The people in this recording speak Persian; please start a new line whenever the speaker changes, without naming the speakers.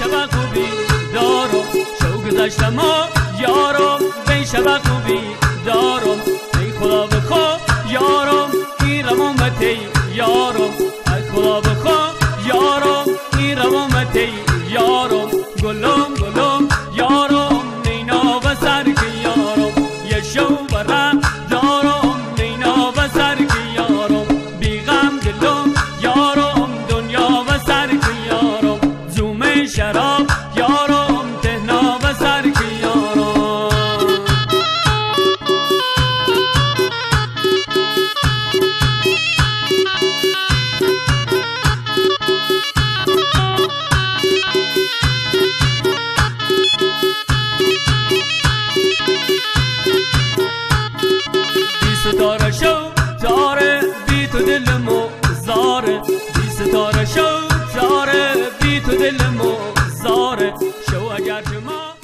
شب خوبی دارم شو گذشتم یارم ای شب خوبی دارم ای خدا بخوا یارم این روامتی یارم ای خدا بخوا یارم این روامتی یارم گلم گلم یارم نینا و سر که یارم یه شو برم دارم نینا و سر که یارم بیغم دلم یارم دنیا و سر که یارم زوم شراب یارم تهنا و سر که یارم ستاره شو تاره بی تو دلمو زاره بی ستاره شو تاره بی تو دلمو زاره شو اگر که ما